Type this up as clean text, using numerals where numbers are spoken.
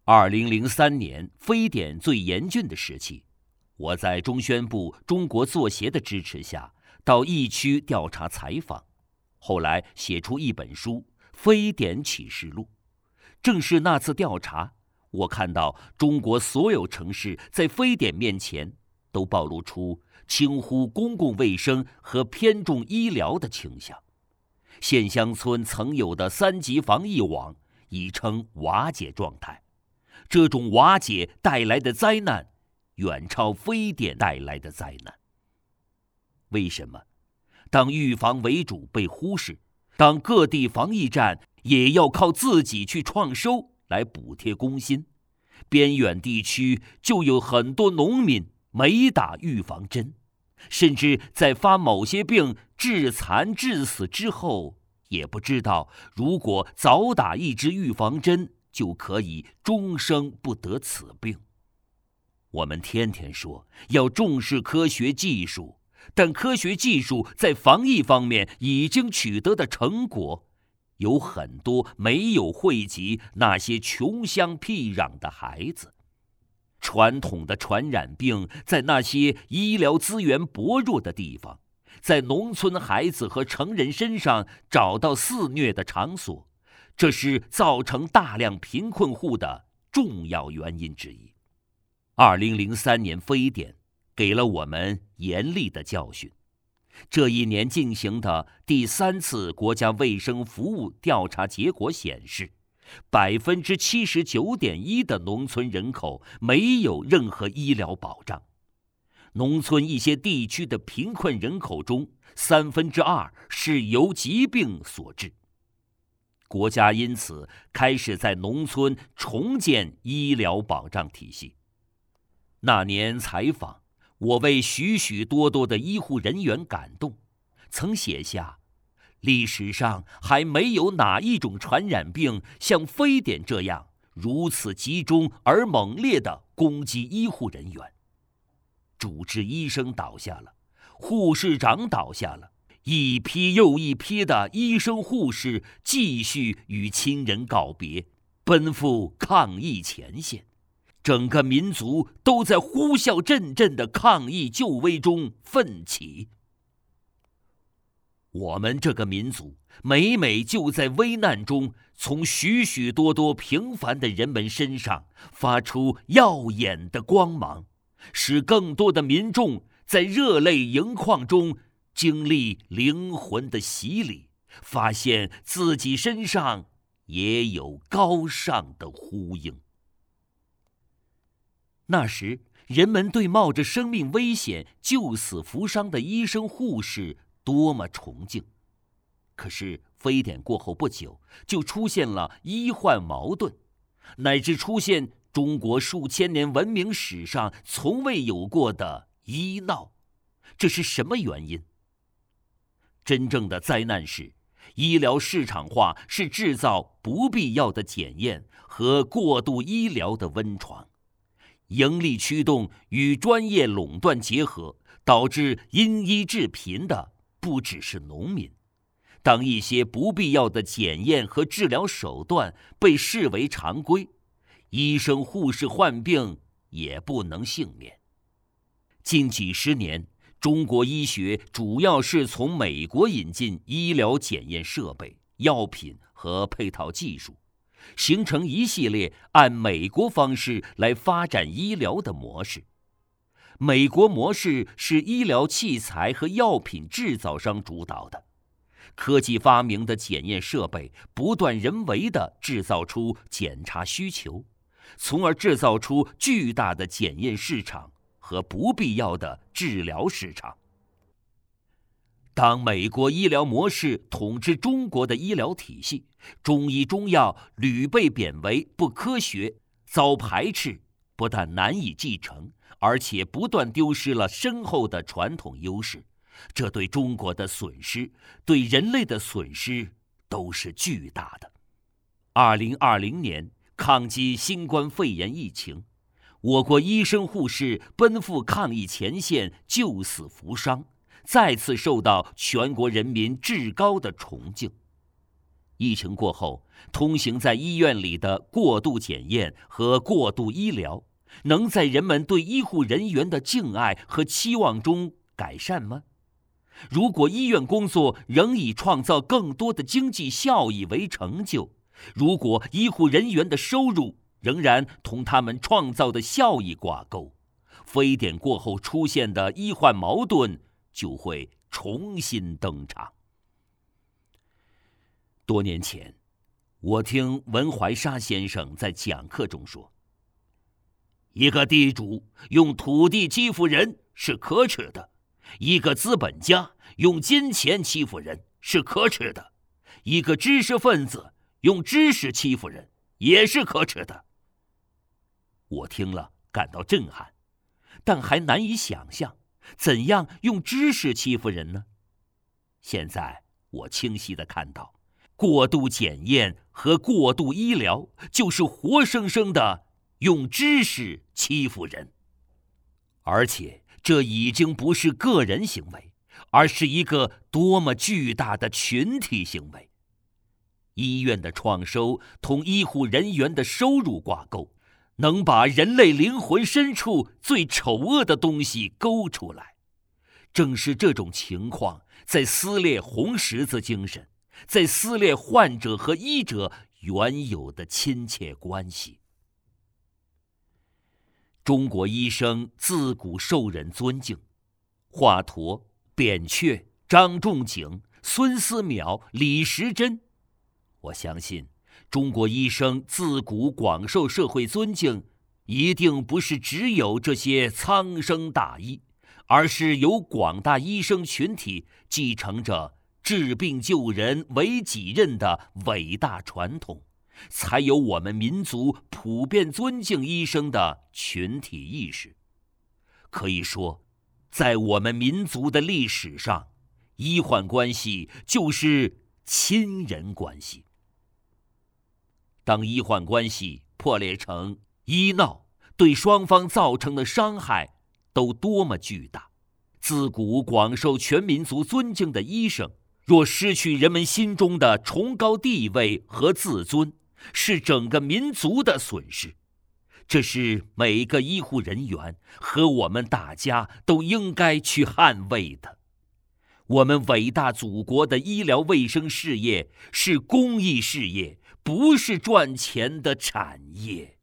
2003年非典最严峻的时期，我在中宣部中国作协的支持下，到疫区调查采访，后来写出一本书《非典启示录》。正是那次调查，我看到中国所有城市在非典面前都暴露出轻忽公共卫生和偏重医疗的倾向。县乡村曾有的3级防疫网已呈瓦解状态，这种瓦解带来的灾难远超非典带来的灾难。为什么？当预防为主被忽视，当各地防疫站也要靠自己去创收来补贴工薪，边远地区就有很多农民没打预防针，甚至在发某些病致残致死之后，也不知道如果早打一支预防针就可以终生不得此病。我们天天说要重视科学技术，但科学技术在防疫方面已经取得的成果，有很多没有惠及那些穷乡僻壤的孩子。传统的传染病在那些医疗资源薄弱的地方，在农村孩子和成人身上找到肆虐的场所，这是造成大量贫困户的重要原因之一。2003年非典给了我们严厉的教训。这一年进行的第3次国家卫生服务调查结果显示，79.1%的农村人口没有任何医疗保障。农村一些地区的贫困人口中，2/3是由疾病所致。国家因此开始在农村重建医疗保障体系。那年采访，我为许许多多的医护人员感动，曾写下：历史上还没有哪一种传染病像非典这样如此集中而猛烈地攻击医护人员。主治医生倒下了，护士长倒下了，一批又一批的医生护士继续与亲人告别，奔赴抗疫前线。整个民族都在呼啸阵阵的抗疫救危中奋起。我们这个民族每每就在危难中，从许许多多平凡的人们身上发出耀眼的光芒，使更多的民众在热泪盈眶中经历灵魂的洗礼，发现自己身上也有高尚的呼应。那时，人们对冒着生命危险救死扶伤的医生护士多么崇敬。可是非典过后不久，就出现了医患矛盾，乃至出现中国数千年文明史上从未有过的医闹。这是什么原因？真正的灾难是，医疗市场化是制造不必要的检验和过度医疗的温床。盈利驱动与专业垄断结合，导致因医致贫的不只是农民。当一些不必要的检验和治疗手段被视为常规，医生护士患病也不能幸免。近几十年，中国医学主要是从美国引进医疗检验设备、药品和配套技术，形成一系列按美国方式来发展医疗的模式。美国模式是医疗器材和药品制造商主导的，科技发明的检验设备不断人为地制造出检查需求，从而制造出巨大的检验市场和不必要的治疗市场。当美国医疗模式统治中国的医疗体系，中医中药屡被贬为不科学，遭排斥，不但难以继承，而且不断丢失了深厚的传统优势。这对中国的损失，对人类的损失都是巨大的。2020年抗击新冠肺炎疫情，我国医生护士奔赴抗疫前线救死扶伤，再次受到全国人民至高的崇敬。 疫情过后，通行在医院里的过度检验和过度医疗，能在人们对医护人员的敬爱和期望中改善吗？如果医院工作仍以创造更多的经济效益为成就，如果医护人员的收入仍然同他们创造的效益挂钩，非典过后出现的医患矛盾就会重新登场。多年前，我听文怀沙先生在讲课中说，一个地主用土地欺负人是可耻的，一个资本家用金钱欺负人是可耻的，一个知识分子用知识欺负人也是可耻的。我听了感到震撼，但还难以想象怎样用知识欺负人呢？现在我清晰地看到，过度检验和过度医疗就是活生生的用知识欺负人，而且这已经不是个人行为，而是一个多么巨大的群体行为。医院的创收同医护人员的收入挂钩，能把人类灵魂深处最丑恶的东西勾出来。正是这种情况在撕裂红十字精神，在撕裂患者和医者原有的亲切关系。中国医生自古受人尊敬，华佗、扁鹊、张仲景、孙思邈、李时珍，我相信中国医生自古广受社会尊敬，一定不是只有这些苍生大医，而是由广大医生群体继承着治病救人为己任的伟大传统，才有我们民族普遍尊敬医生的群体意识。可以说，在我们民族的历史上，医患关系就是亲人关系。当医患关系破裂成医闹，对双方造成的伤害都多么巨大！自古广受全民族尊敬的医生，若失去人们心中的崇高地位和自尊，是整个民族的损失。这是每个医护人员和我们大家都应该去捍卫的。我们伟大祖国的医疗卫生事业是公益事业，不是赚钱的产业。